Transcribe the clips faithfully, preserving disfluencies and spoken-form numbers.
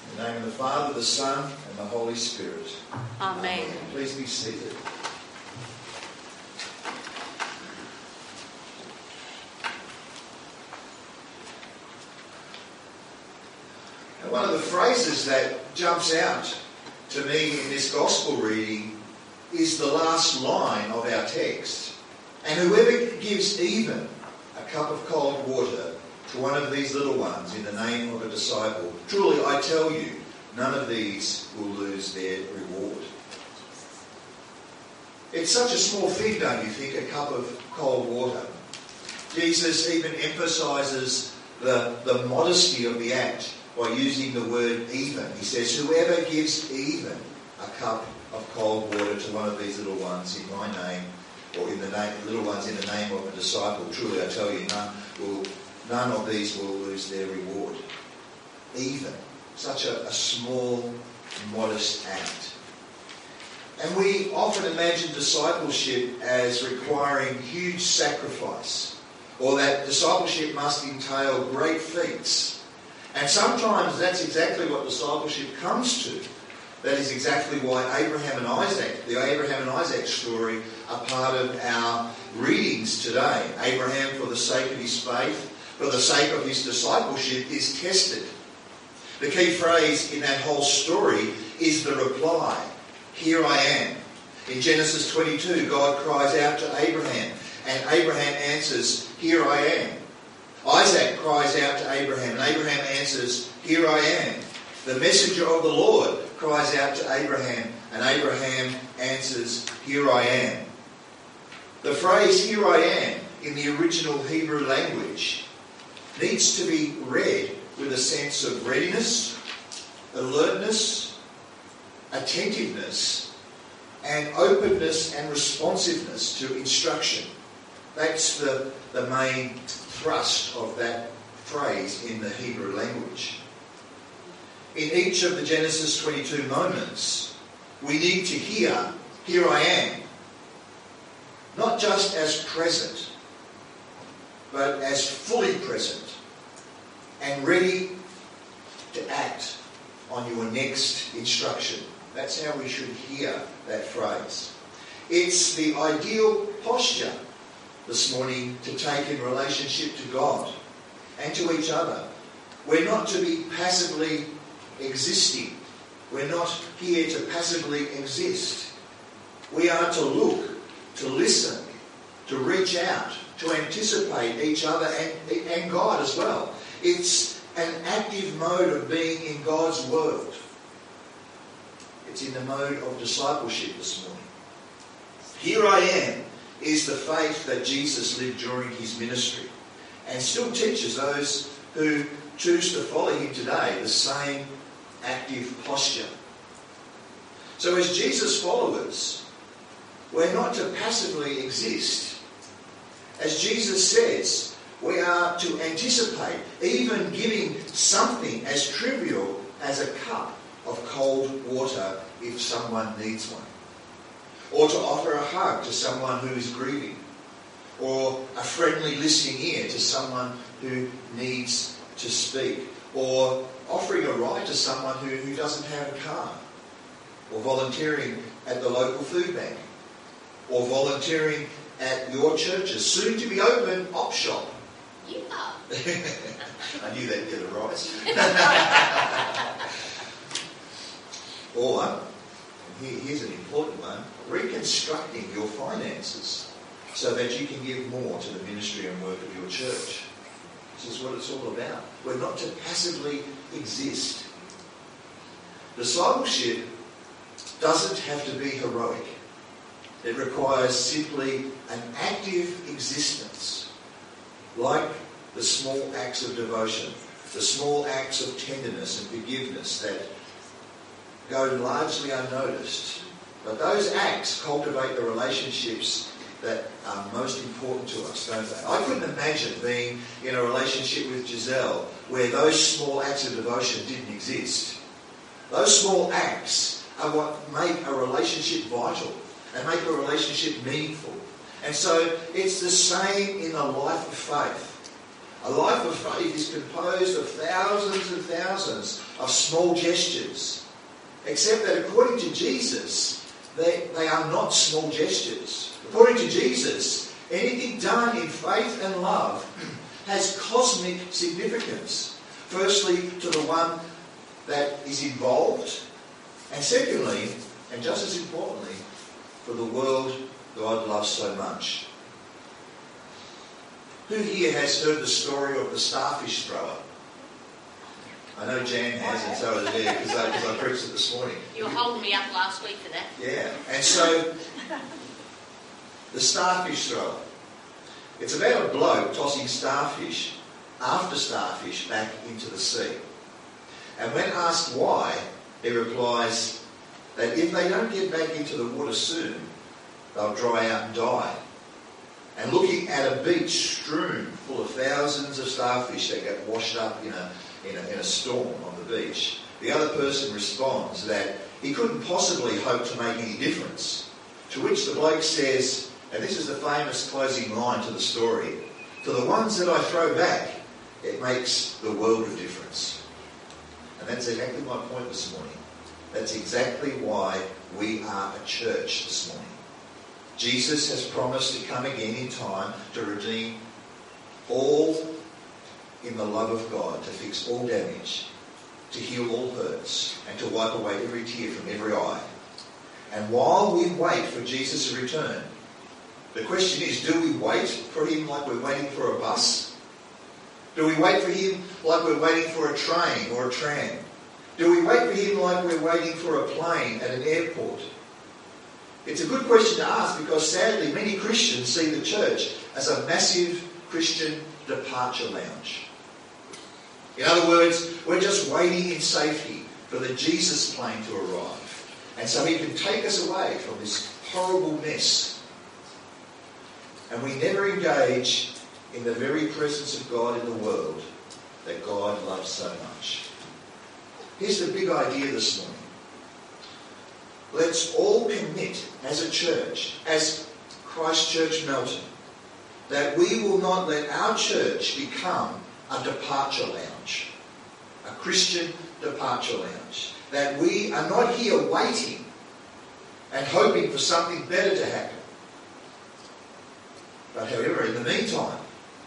In the name of the Father, the Son, and the Holy Spirit. Amen. Amen. Please be seated. And one of the phrases that jumps out to me in this gospel reading is the last line of our text. And whoever gives even a cup of cold water to one of these little ones in the name of a disciple, truly I tell you, none of these will lose their reward. It's such a small thing, don't you think, a cup of cold water. Jesus even emphasises the, the modesty of the act by using the word even. He says, whoever gives even a cup of cold water to one of these little ones in my name, or in the name, little ones in the name of a disciple, truly I tell you, none will, none of these will lose their reward. Even. Such a, a small, modest act. And we often imagine discipleship as requiring huge sacrifice, or that discipleship must entail great feats. And sometimes that's exactly what discipleship comes to. That is exactly why Abraham and Isaac, the Abraham and Isaac story, are part of our readings today. Abraham, for the sake of his faith, for the sake of his discipleship, is tested. The key phrase in that whole story is the reply, here I am. In Genesis twenty-two, God cries out to Abraham, and Abraham answers, here I am. Isaac cries out to Abraham, and Abraham answers, here I am. The messenger of the Lord cries out to Abraham, and Abraham answers, here I am. The phrase, here I am, in the original Hebrew language, needs to be read with a sense of readiness, alertness, attentiveness, and openness and responsiveness to instruction. That's the, the main thrust of that phrase in the Hebrew language. In each of the Genesis twenty-two moments, we need to hear, here I am, not just as present, but as fully present and ready to act on your next instruction. That's how we should hear that phrase. It's the ideal posture this morning to take in relationship to God and to each other. We're not to be passively existing. We're not here to passively exist. We are to look, to listen, to reach out, to anticipate each other and, and God as well. It's an active mode of being in God's world. It's in the mode of discipleship this morning. Here I am is the faith that Jesus lived during his ministry and still teaches those who choose to follow him today the same active posture. So as Jesus followers, we're not to passively exist. As Jesus says, we are to anticipate even giving something as trivial as a cup of cold water if someone needs one. Or to offer a hug to someone who is grieving. Or a friendly listening ear to someone who needs to speak. Or offering a ride to someone who, who doesn't have a car. Or volunteering at the local food bank. Or volunteering at your church's soon-to-be open op shop. Yeah. I knew they'd get a rise. Or, and here, here's an important one, reconstructing your finances so that you can give more to the ministry and work of your church. This is what it's all about. We're not to passively exist. Discipleship doesn't have to be heroic. It requires simply an active existence, like the small acts of devotion, the small acts of tenderness and forgiveness that go largely unnoticed. But those acts cultivate the relationships that are most important to us, don't they? I couldn't imagine being in a relationship with Giselle where those small acts of devotion didn't exist. Those small acts are what make a relationship vital and make a relationship meaningful. And so it's the same in the life of faith. A life of faith is composed of thousands and thousands of small gestures. Except that according to Jesus, they, they are not small gestures. According to Jesus, anything done in faith and love has cosmic significance. Firstly, to the one that is involved. And secondly, and just as importantly, for the world God loves so much. Who here has heard the story of the starfish thrower? I know Jan has, and so has Ed, because I, I preached it this morning. You were holding me up last week for that. Yeah, and so the starfish thrower. It's about a bloke tossing starfish after starfish back into the sea. And when asked why, he replies that if they don't get back into the water soon, they'll dry out and die. And looking at a beach strewn full of thousands of starfish that get washed up in a, in a, in a storm on the beach, the other person responds that he couldn't possibly hope to make any difference. To which the bloke says, and this is the famous closing line to the story, "To the ones that I throw back, it makes the world of difference." And that's exactly my point this morning. That's exactly why we are a church this morning. Jesus has promised to come again in time to redeem all in the love of God, to fix all damage, to heal all hurts, and to wipe away every tear from every eye. And while we wait for Jesus to return, the question is, do we wait for him like we're waiting for a bus? Do we wait for him like we're waiting for a train or a tram? Do we wait for him like we're waiting for a plane at an airport? It's a good question to ask because sadly many Christians see the church as a massive Christian departure lounge. In other words, we're just waiting in safety for the Jesus plane to arrive. And so he can take us away from this horrible mess. And we never engage in the very presence of God in the world that God loves so much. Here's the big idea this morning. Let's all commit as a church, as Christ Church Melton, that we will not let our church become a departure lounge, a Christian departure lounge. That we are not here waiting and hoping for something better to happen. But however, in the meantime,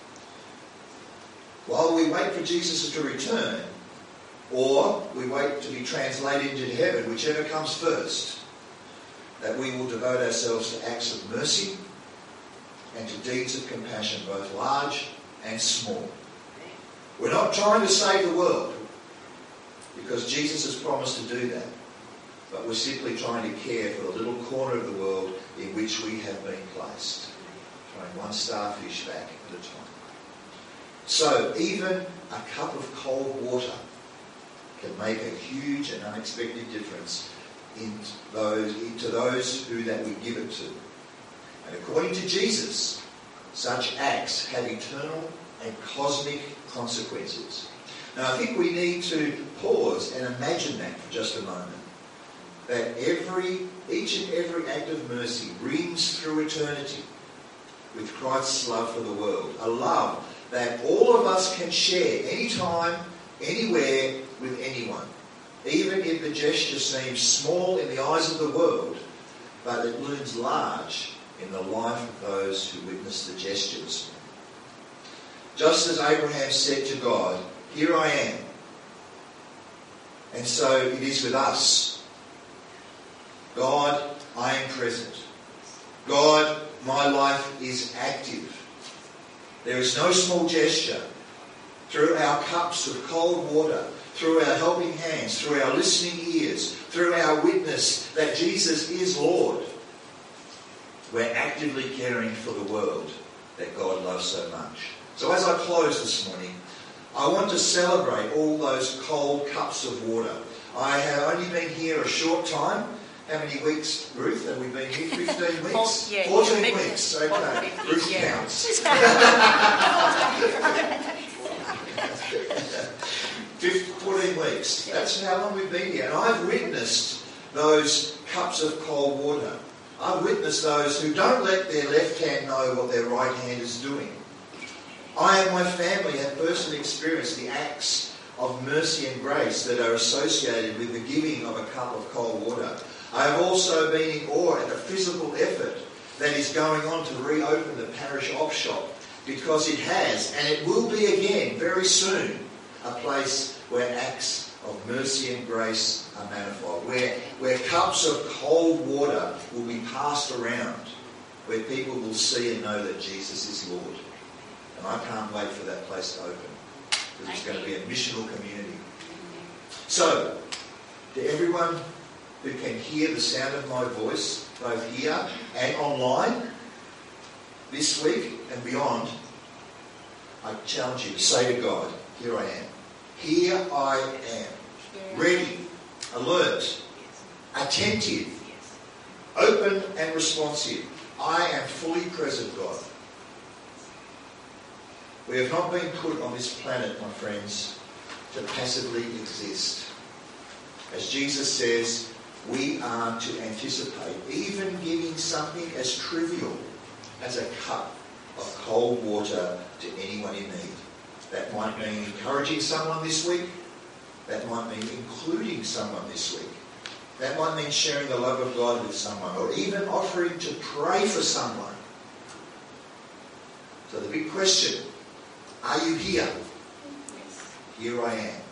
while we wait for Jesus to return, or we wait to be translated into heaven, whichever comes first, that we will devote ourselves to acts of mercy and to deeds of compassion, both large and small. We're not trying to save the world, because Jesus has promised to do that, but we're simply trying to care for the little corner of the world in which we have been placed, throwing one starfish back at a time. So even a cup of cold water can make a huge and unexpected difference in those, into those who that we give it to. And according to Jesus, such acts have eternal and cosmic consequences. Now I think we need to pause and imagine that for just a moment. That every, each and every act of mercy rings through eternity with Christ's love for the world. A love that all of us can share anytime, anywhere, with anyone. Even if the gesture seems small in the eyes of the world, but it looms large in the life of those who witness the gestures. Just as Abraham said to God, "Here I am." And so it is with us. God, I am present. God, my life is active. There is no small gesture. Through our cups of cold water, through our helping hands, through our listening ears, through our witness that Jesus is Lord, we're actively caring for the world that God loves so much. So as I close this morning, I want to celebrate all those cold cups of water. I have only been here a short time. How many weeks, Ruth, have we been here? fifteen weeks? Yeah, fourteen yeah, weeks, okay. Ruth yeah. counts. fourteen weeks. That's how long we've been here. And I've witnessed those cups of cold water. I've witnessed those who don't let their left hand know what their right hand is doing. I and my family have personally experienced the acts of mercy and grace that are associated with the giving of a cup of cold water. I have also been in awe at the physical effort that is going on to reopen the parish op shop, because it has, and it will be again very soon, a place where acts of mercy and grace are manifold, where, where cups of cold water will be passed around, where people will see and know that Jesus is Lord. And I can't wait for that place to open, because it's going to be a missional community. So, to everyone who can hear the sound of my voice, both here and online, this week and beyond, I challenge you to say to God, here I am. Here I am. Ready, alert, attentive, open and responsive. I am fully present, God. We have not been put on this planet, my friends, to passively exist. As Jesus says, we are to anticipate even giving something as trivial as a cup of cold water to anyone in need. That might mean encouraging someone this week. That might mean including someone this week. That might mean sharing the love of God with someone, or even offering to pray for someone. So the big question, are you here? Yes. Here I am.